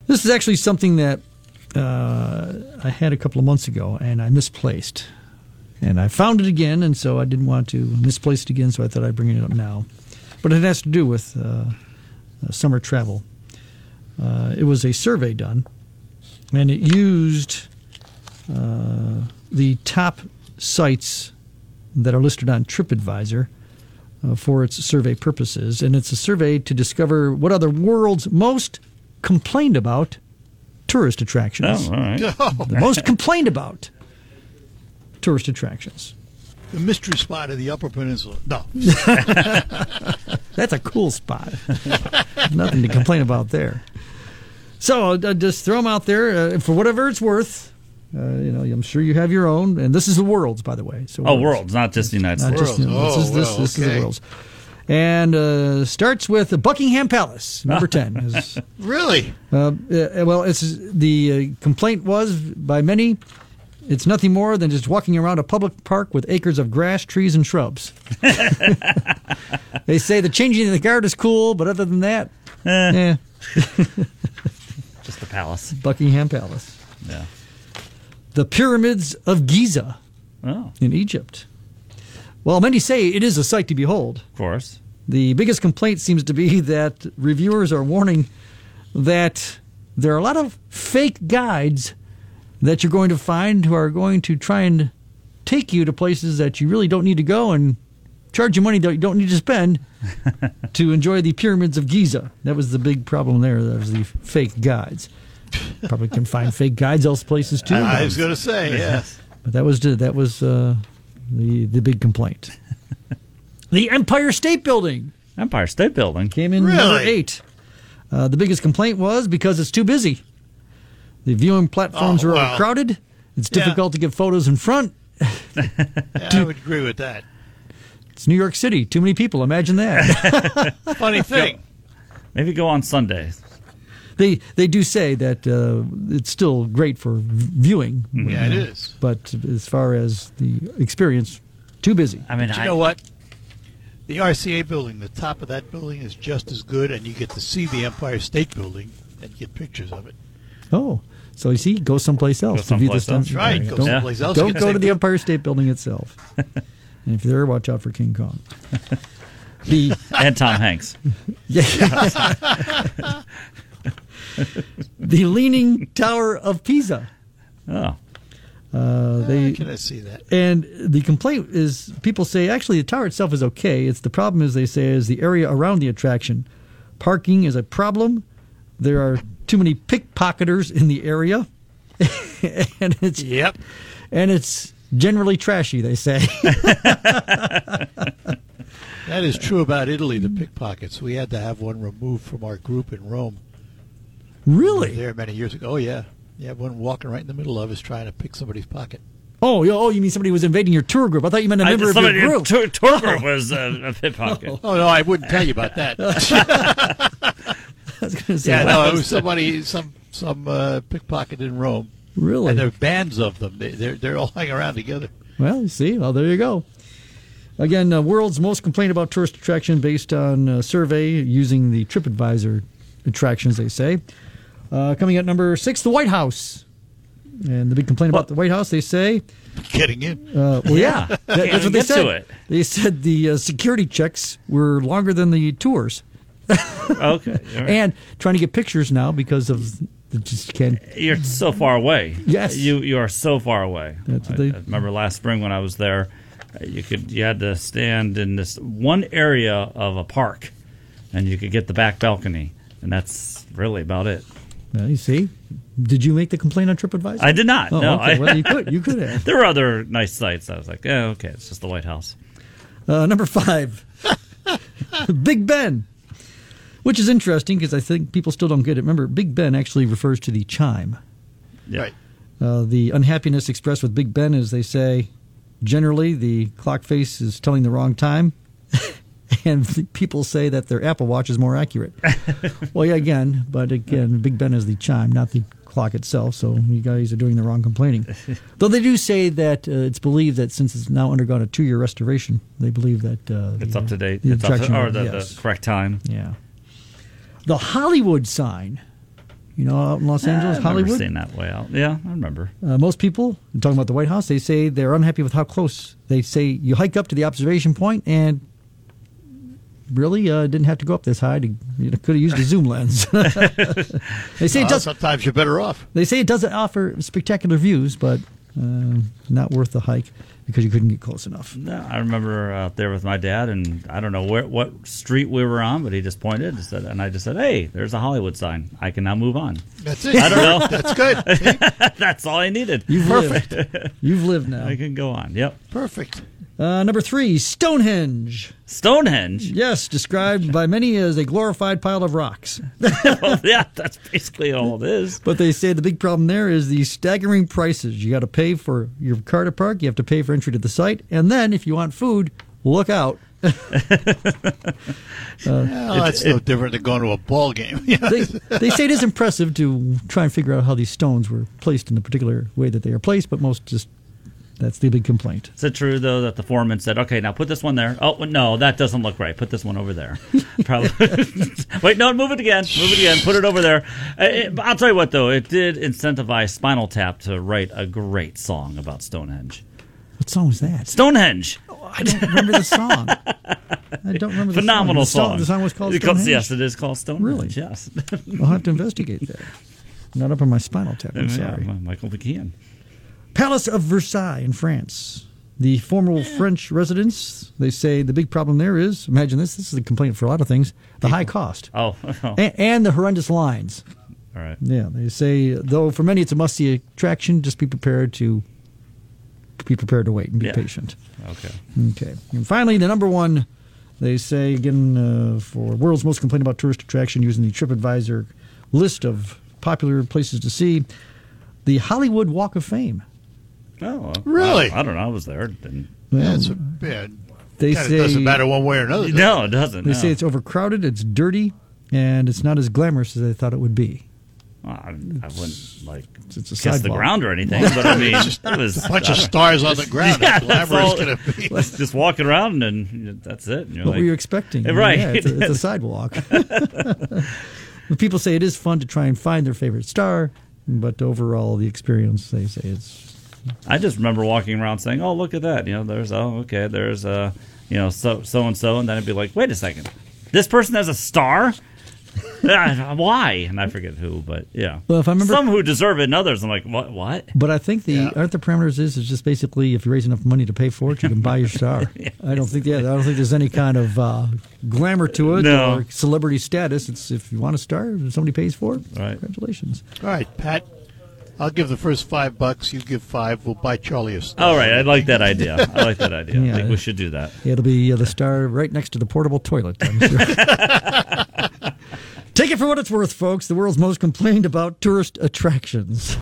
This is actually something that I had a couple of months ago, and I misplaced. And I found it again, and so I didn't want to misplace it again, so I thought I'd bring it up now. But it has to do with summer travel. It was a survey done, and it used the top sites that are listed on TripAdvisor for its survey purposes. And it's a survey to discover what are the world's most complained about tourist attractions. Oh, all right. The most complained about tourist attractions. The mystery spot of the Upper Peninsula. No. That's a cool spot. Nothing to complain about there. So I'll just throw them out there for whatever it's worth. I'm sure you have your own, and this is the world's, by the way. So world's, not just the United States. This is the world's. And starts with Buckingham Palace, number 10. Really? It's the complaint was by many, it's nothing more than just walking around a public park with acres of grass, trees, and shrubs. They say the changing of the guard is cool, but other than that, just the palace. Buckingham Palace. Yeah. The Pyramids of Giza in Egypt. Well, many say it is a sight to behold. Of course. The biggest complaint seems to be that reviewers are warning that there are a lot of fake guides that you're going to find who are going to try and take you to places that you really don't need to go and charge you money that you don't need to spend to enjoy the Pyramids of Giza. That was the big problem there. That was the fake guides. Probably can find fake guides else places too. I was going to say, yes. But that was the big complaint. The Empire State Building. Empire State Building Came in number 8. The biggest complaint was because it's too busy. The viewing platforms are overcrowded. It's difficult to get photos in front. I would agree with that. It's New York City. Too many people. Imagine that. Funny thing. Maybe go on Sundays. They do say that it's still great for viewing. Yeah, it is. But as far as the experience, too busy. I mean, you know what? The RCA building, the top of that building is just as good, and you get to see the Empire State Building and get pictures of it. Oh, so you see, go someplace else to view this. That's right. Go someplace else. Don't go to the Empire State Building itself. And if you're there, watch out for King Kong. And Tom Hanks. Yeah. The Leaning Tower of Pisa. Oh. Can I see that? And the complaint is, people say, actually, the tower itself is okay. It's the problem, as they say, is the area around the attraction. Parking is a problem. There are too many pickpocketers in the area. And it's generally trashy, they say. That is true about Italy, the pickpockets. We had to have one removed from our group in Rome. Really? We were there many years ago. Oh, yeah. You have one walking right in the middle of us trying to pick somebody's pocket. Oh, you mean somebody was invading your tour group? I thought you meant a member of your group. Tour group was a pickpocket. Oh, no, I wouldn't tell you about that. I was going to say. Yeah, no, it was somebody, some pickpocket in Rome. Really? And there are bands of them. They're all hanging around together. Well, you see. Well, there you go. Again, world's most complained about tourist attraction based on a survey using the TripAdvisor attractions, they say. Coming at number 6, the White House. And the big complaint about the White House, they say... Getting in. That's what they said. They said the security checks were longer than the tours. Okay. Right. And trying to get pictures now because of... Just can't. You're so far away. Yes. You are so far away. That's I remember last spring when I was there, you had to stand in this one area of a park, and you could get the back balcony, and that's really about it. Well, you see, did you make the complaint on TripAdvisor? I did not. Oh, no, okay. Well, you could have. There were other nice sites. I was like, okay, it's just the White House. Number 5, Big Ben, which is interesting because I think people still don't get it. Remember, Big Ben actually refers to the chime. Yeah. Right. The unhappiness expressed with Big Ben is, they say, generally the clock face is telling the wrong time. And people say that their Apple Watch is more accurate. Well, yeah, again, Big Ben is the chime, not the clock itself, so you guys are doing the wrong complaining. Though they do say that it's believed that since it's now undergone a 2-year restoration, they believe that... it's up to date. The The correct time. Yeah. The Hollywood sign. out in Los Angeles, I've Hollywood. never seen that way out. Yeah, I remember. Most people, talking about the White House, they say they're unhappy with how close. They say you hike up to the observation point and really didn't have to go up this high. Could have used a zoom lens. They say it does. Sometimes you're better off. They say it doesn't offer spectacular views, but not worth the hike because you couldn't get close enough. No, I remember out there with my dad, and I don't know what street we were on, but he just pointed and I just said, "Hey, there's a Hollywood sign. I can now move on." That's it. I don't know. That's good. See? That's all I needed. Perfect. You've lived now. I can go on. Yep. Perfect. Number 3, Stonehenge. Stonehenge. Yes, described by many as a glorified pile of rocks. Well, yeah, that's basically all it is. But they say the big problem there is the staggering prices. You got to pay for your car to park. You have to pay for entry to the site. And then if you want food, look out. That's no different than going to a ball game. They say it is impressive to try and figure out how these stones were placed in the particular way that they are placed, but most just... That's the big complaint. Is it true, though, that the foreman said, okay, now put this one there? Oh, no, that doesn't look right. Put this one over there. Probably. Wait, no, move it again. Move it again. Put it over there. I'll tell you what, though. It did incentivize Spinal Tap to write a great song about Stonehenge. What song was that? Stonehenge. I don't remember the song. I don't remember the Phenomenal song. song. The song was called Stonehenge? Yes, it is called Stonehenge. Really? Yes. I'll have to investigate that. Not up on my Spinal Tap. I'm Yeah, sorry. Michael McKeon. Palace of Versailles in France. The former French residence, they say the big problem there is, imagine this is a complaint for a lot of things, the high cost. Oh. And the horrendous lines. All right. Yeah, they say, though for many it's a must-see attraction, just be prepared to wait and be patient. Okay. Okay. And finally, the number one, they say, again, for world's most complained about tourist attraction using the TripAdvisor list of popular places to see, the Hollywood Walk of Fame. Oh, Really? I don't know. I was there. Didn't. Yeah, it's bad. They Kind of say doesn't matter one way or another. does it? No, it doesn't. They no. say it's overcrowded, it's dirty, and it's not as glamorous as they thought it would be. Well, I wouldn't It's a kiss the sidewalk. ground or anything, but I mean, it was A bunch of stars on the ground. Yeah, How that's glamorous all- can it be? just walking around and that's it. And you're What like, were you expecting? Right. Yeah, it's a sidewalk. But people say it is fun to try and find their favorite star, but overall, the experience, they say, it's... I just remember walking around saying, "Oh, look at that! There's there's so and so," and then I'd be like, "Wait a second, this person has a star? Why?" And I forget who, but yeah. Well, if I remember- some who deserve it, and others, I'm like, "What? But I think aren't the parameters is just basically if you raise enough money to pay for it, you can buy your star. I don't think there's any kind of glamour to it No. or celebrity status. It's if you want a star, if somebody pays for it. Right. Congratulations. All right, Pat. I'll give the first $5. You give $5. We'll buy Charlie a star. All right, I like that idea. I Yeah. think we should do that." It'll be the star right next to the portable toilet. I'm sure. Take it for what it's worth, folks. The world's most complained about tourist attractions.